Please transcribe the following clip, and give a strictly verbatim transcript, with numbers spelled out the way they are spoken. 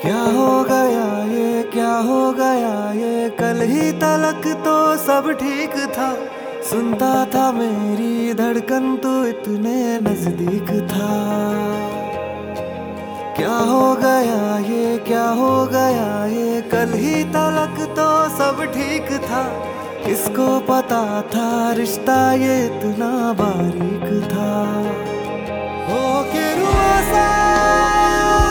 क्या हो गया ये, क्या हो गया ये, कल ही तलक तो सब ठीक था। सुनता था मेरी धड़कन तो इतने नजदीक था। क्या हो गया ये, क्या हो गया ये, कल ही तलक तो सब ठीक था। किसको पता था रिश्ता ये इतना बारीक था। हो के रुआ सा